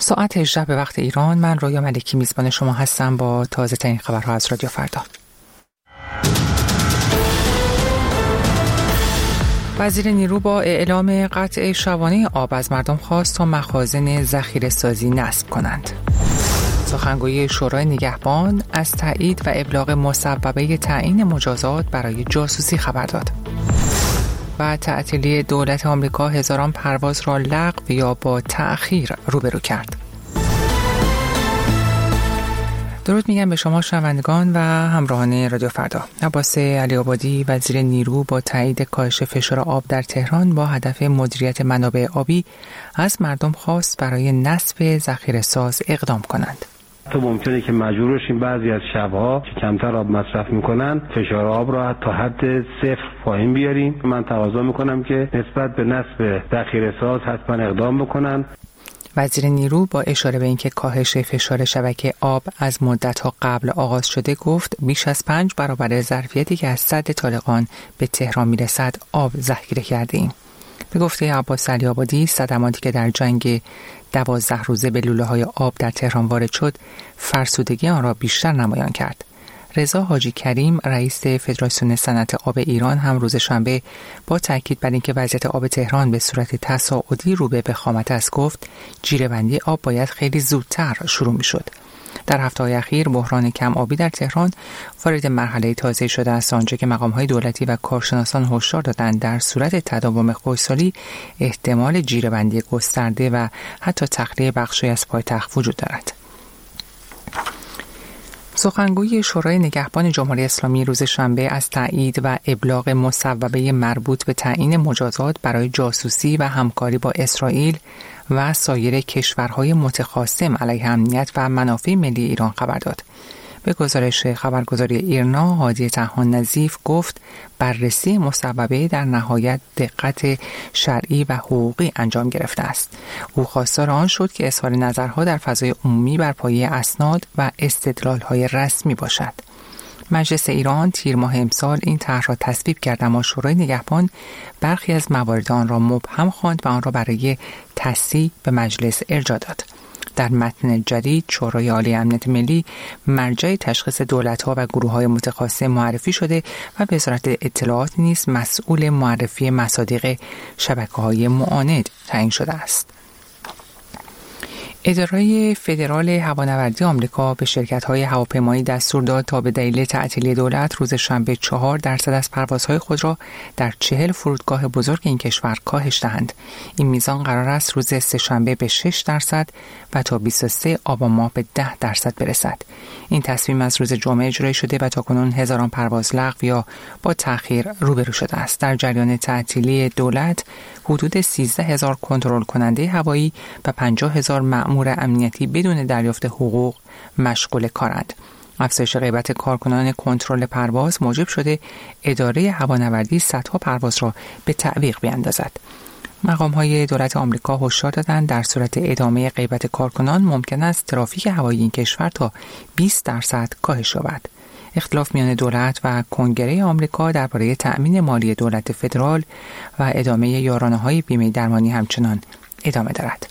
ساعت 18 به وقت ایران. من رویا ملکی میزبان شما هستم با تازه ترین خبرها از رادیو فردا. وزیر نیرو با اعلام قطع شبانه آب از مردم خواست تا مخازن ذخیره‌سازی نصب کنند. سخنگوی شورای نگهبان از تایید و ابلاغ مسببه تعیین مجازات برای جاسوسی خبر داد. و تعطیلی دولت آمریکا هزاران پرواز را لغو یا با تأخیر روبرو کرد. درود میگم به شما شنوندگان و همراهان رادیو فردا. عباس علی‌آبادی وزیر نیرو با تایید کاهش فشار آب در تهران با هدف مدیریت منابع آبی از مردم خواست برای نصب ذخیره‌ساز اقدام کنند. تو ممکنه که مجبور بشیم بعضی از شب‌ها که کمتر آب مصرف میکنن فشار آب را تا حد صفر پایین بیاریم. من تقاضا میکنم که نسبت به نصب ذخیره‌ساز حتما اقدام بکنن. وزیر نیرو با اشاره به اینکه کاهش فشار شبکه آب از مدت‌ها قبل آغاز شده گفت بیش از 5 برابر ظرفیتی که از سد طالقان به تهران میرسد آب ذخیره کرده‌ایم. به گفته عباس علی‌آبادی صدماتی که در جنگ 12 روزه به لوله‌های آب در تهران وارد شد فرسودگی آن را بیشتر نمایان کرد. رضا حاجی کریم رئیس فدراسیون صنعت آب ایران هم روز شنبه با تاکید بر اینکه وضعیت آب تهران به صورت تصاعدی رو به وخامت است گفت جیره‌بندی آب باید خیلی زودتر شروع می‌شد. در هفته‌های اخیر بحران کم آبی در تهران وارد مرحله تازه شده است، آنجا که مقام‌های دولتی و کارشناسان هشدار دادند در صورت تداوم خشکسالی احتمال جیره‌بندی گسترده و حتی تخلیه بخشی از پایتخت وجود دارد. سخنگوی شورای نگهبان جمهوری اسلامی روز شنبه از تایید و ابلاغ مصوبه مربوط به تعیین مجازات برای جاسوسی و همکاری با اسرائیل و سایر کشورهای متخاصم علیه امنیت و منافع ملی ایران خبر داد. به گزارش خبرگزاری ایرنا، هادی طحان نظیف گفت بررسی مصوبه در نهایت دقت شرعی و حقوقی انجام گرفته است. او خواستار آن شد که اظهار نظرها در فضای عمومی بر پایه اسناد و استدلال‌های رسمی باشد. مجلس ایران تیر ماه امسال این طرح را تصویب کرد، اما شورای نگهبان برخی از موارد آن را مبهم خواند و آن را برای تصحیح به مجلس ارجاع داد. در متن جدید شورای عالی امنیت ملی مرجع تشخیص دولت‌ها و گروه‌های متخاصم معرفی شده و وزارت اطلاعات نیز مسئول معرفی مصادیق شبکه‌های معاند تعیین شده است. اداره فدرال هوانوردی آمریکا به شرکت‌های هواپیمایی دستور داد تا به دلیل تعطیلی دولت روز شنبه 4% از پروازهای خود را در 40 فرودگاه بزرگ این کشور کاهش دهند. این میزان قرار است روز سه‌شنبه به 6% و تا 23 آبان ماه به 10% برسد. این تصمیم از روز جمعه اجرایی شده و تاکنون هزاران پرواز لغو یا با تأخیر روبرو شده است. در جریان تعطیلی دولت حدود 13,000 کنترل کننده هوایی و 50,000 مأمور امنیتی بدون دریافت حقوق مشغول کارند. افزایش غیبت کارکنان کنترل پرواز موجب شده اداره هوانوردی صدها پرواز را به تعویق بیاندازد. مقام‌های دولت آمریکا هشدار دادند در صورت ادامه غیبت کارکنان ممکن است ترافیک هوایی این کشور تا 20% کاهش یابد. اختلاف میان دولت و کنگره آمریکا درباره تأمین مالی دولت فدرال و ادامه یارانه‌های بیمه درمانی همچنان ادامه دارد.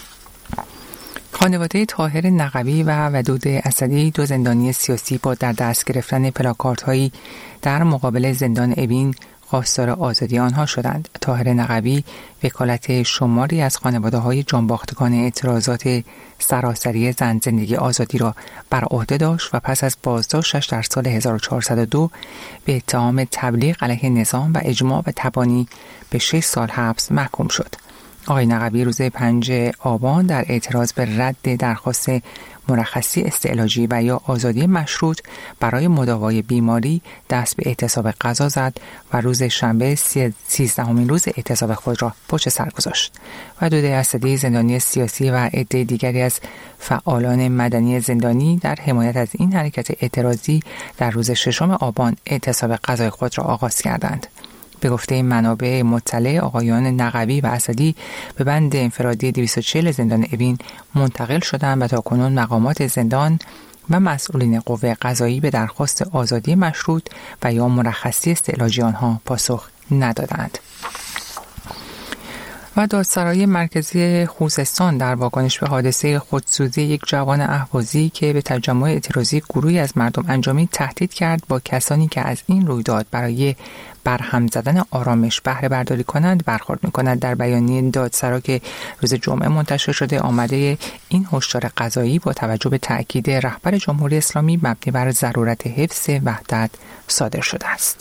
خانواده طاهر نقوی و ودود اسدی، دو زندانی سیاسی با در دست گرفتن پلاکاردهایی در مقابل زندان اوین خواستار آزادی آنها شدند. طاهر نقوی وکالت شماری از خانواده‌های جانباختگان اعتراضات سراسری زن زندگی آزادی را بر عهده داشت و پس از بازداشتش در سال 1402 به اتهام تبلیغ علیه نظام و اجماع و تبانی به 6 سال حبس محکوم شد. آقای نقوی روز 5 آبان در اعتراض به رد درخواست مرخصی استعلاجی و یا آزادی مشروط برای مداوای بیماری دست به اعتصاب غذا زد و روز شنبه 13مین روز اعتصاب خود را پشت سر گذاشت. ودود اسدی، زندانی سیاسی و عده دیگری از فعالان مدنی زندانی در حمایت از این حرکت اعتراضی در روز 6 آبان اعتصاب غذای خود را آغاز کردند. به گفته منابع مطلع، آقایان نقوی و اسدی به بند انفرادی 240 زندان اوین منتقل شدند و تاکنون مقامات زندان و مسئولین قوه قضایی به درخواست آزادی مشروط و یا مرخصی استعلاجی آنها پاسخ ندادند. و دادسرای مرکزی خوزستان در واکنش به حادثه خودسوزی یک جوان اهوازی که به تجمع اعتراضی گروهی از مردم انجامید تهدید کرد با کسانی که از این رویداد برای برهم زدن آرامش بهره برداری کنند برخورد می‌کند. در بیانیه دادسرا که روز جمعه منتشر شده آمده این هشدار قضایی با توجه به تأکید رهبر جمهوری اسلامی مبنی بر ضرورت حفظ وحدت صادر شده است.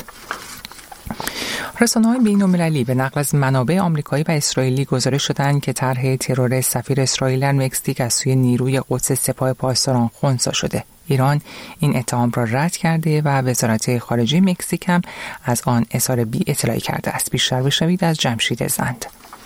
رسانه‌های بین‌المللی به نقل از منابع آمریکایی و اسرائیلی گزارش دادند که طرح ترور سفیر اسرائیل در مکزیک از سوی نیروی قدس سپاه پاسداران خنثی شده. ایران این اتهام را رد کرده و وزارت خارجه مکزیک هم از آن اظهار بی‌اطلاعی کرده است. بیشتر بشنوید از جمشید زند.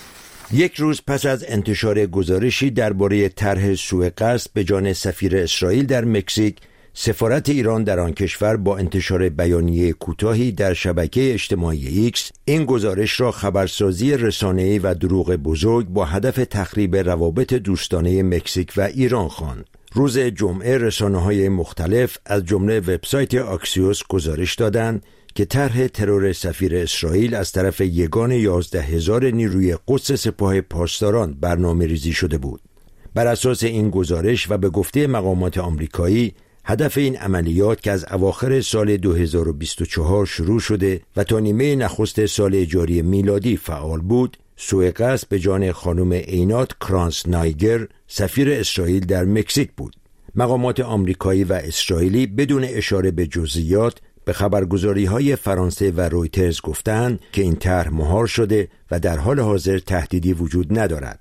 یک روز پس از انتشار گزارشی درباره طرح سوء قصد به جان سفیر اسرائیل در مکزیک، سفارت ایران در آن کشور با انتشار بیانیه کوتاهی در شبکه اجتماعی ایکس این گزارش را خبرسازی رسانه‌ای و دروغ بزرگ با هدف تخریب روابط دوستانه مکزیک و ایران خواند. روز جمعه رسانه‌های مختلف از جمله وبسایت آکسیوس گزارش دادند که طرح ترور سفیر اسرائیل از طرف یگان 11,000 نیروی قدس سپاه پاسداران برنامه‌ریزی شده بود. بر اساس این گزارش و به گفته مقامات آمریکایی، هدف این عملیات که از اواخر سال 2024 شروع شده و تا نیمه نخست سال جاری میلادی فعال بود، سوء قصد به جان خانم عینات کرانس-نایگر سفیر اسرائیل در مکزیک بود. مقامات آمریکایی و اسرائیلی بدون اشاره به جزئیات به خبرگزاری‌های فرانسه و رویترز گفتند که این طرح مهار شده و در حال حاضر تهدیدی وجود ندارد.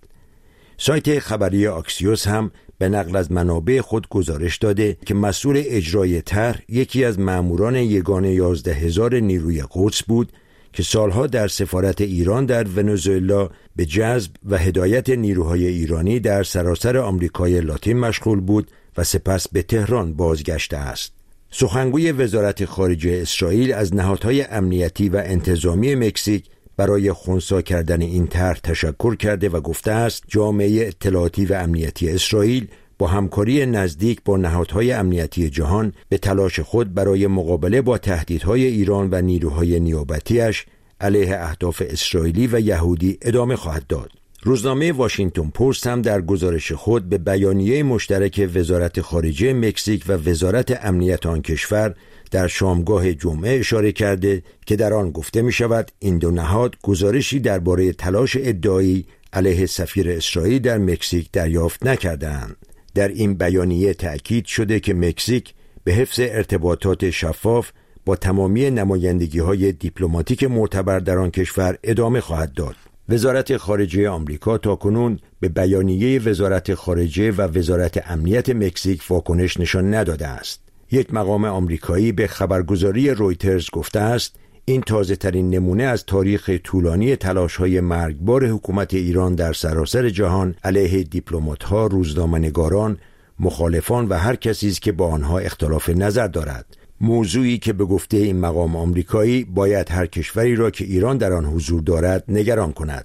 سایت خبری آکسیوس هم به نقل از منابع خود گزارش داده که مسئول اجرای طرح یکی از ماموران یگان 11,000 نیروی قدس بود که سالها در سفارت ایران در ونزوئلا به جذب و هدایت نیروهای ایرانی در سراسر آمریکای لاتین مشغول بود و سپس به تهران بازگشته است. سخنگوی وزارت خارجه اسرائیل از نهادهای امنیتی و انتظامی مکزیک برای خنثی کردن این طرح تشکر کرده و گفته است جامعه اطلاعاتی و امنیتی اسرائیل با همکاری نزدیک با نهادهای امنیتی جهان به تلاش خود برای مقابله با تهدیدهای ایران و نیروهای نیابتیش علیه اهداف اسرائیلی و یهودی ادامه خواهد داد. روزنامه واشنگتن پست هم در گزارش خود به بیانیه مشترک وزارت خارجه مکزیک و وزارت امنیت آن کشور در شامگاه جمعه اشاره کرده که در آن گفته می شود این دو نهاد گزارشی درباره تلاش ادعایی علیه سفیر اسرائیل در مکزیک دریافت نکردند. در این بیانیه تأکید شده که مکزیک به حفظ ارتباطات شفاف با تمامی نمایندگی‌های دیپلماتیک معتبر در آن کشور ادامه خواهد داد. وزارت خارجه آمریکا تاکنون به بیانیه وزارت خارجه و وزارت امنیت مکزیک واکنش نشان نداده است. یک مقام آمریکایی به خبرگزاری رویترز گفته است این تازه ترین نمونه از تاریخ طولانی تلاش‌های مرگبار حکومت ایران در سراسر جهان علیه دیپلمات‌ها، روزنامه‌نگاران، مخالفان و هر کسی است که با آنها اختلاف نظر دارد. موضوعی که به گفته این مقام آمریکایی باید هر کشوری را که ایران در آن حضور دارد نگران کند.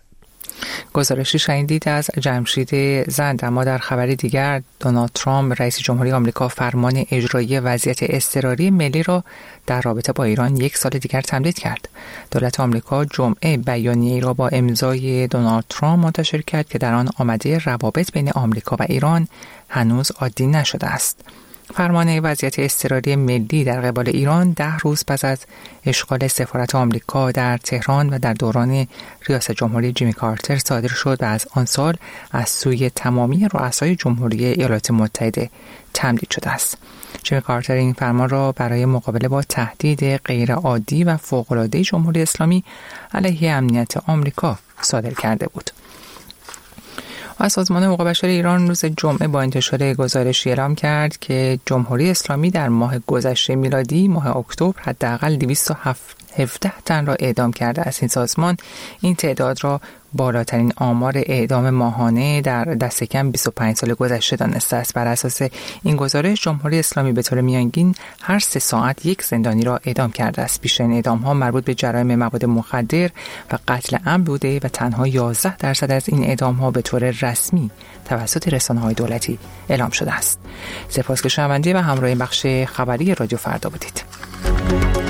گزارشی شنیدید از جمشید زند. اما در خبر دیگر دونالد ترامپ رئیس جمهوری آمریکا فرمان اجرایی وضعیت اضطراری ملی را در رابطه با ایران یک سال دیگر تمدید کرد. دولت آمریکا جمعه بیانیه‌ای را با امضای دونالد ترامپ منتشر کرد که در آن آمده روابط بین آمریکا و ایران هنوز عادی نشده است. فرمان وضعیت اضطراری ملی در قبال ایران 10 روز پس از اشغال سفارت آمریکا در تهران و در دوران ریاست جمهوری جیمی کارتر صادر شد و از آن سال از سوی تمامی رؤسای جمهوری ایالات متحده تمدید شده است. جیمی کارتر این فرمان را برای مقابله با تهدید غیرعادی و فوق‌العاده جمهوری اسلامی علیه امنیت آمریکا صادر کرده بود. و سازمان حقوق بشر ایران روز جمعه با انتشار گزارشی اعلام کرد که جمهوری اسلامی در ماه گذشته میلادی ماه اکتبر حداقل 217 تن را اعدام کرده است. این سازمان این تعداد را بالاترین آمار اعدام ماهانه در دست کم 25 سال گذشته دانسته است. بر اساس این گزارش جمهوری اسلامی به طور میانگین هر 3 ساعت یک زندانی را اعدام کرده است. بیشترین اعدام‌ها مربوط به جرایم مواد مخدر و قتل عمد بوده و تنها 11% از این اعدام‌ها به طور رسمی توسط رسانه‌های دولتی اعلام شده است. سپاس که شنونده و همراه بخش خبری رادیو فردا بودید.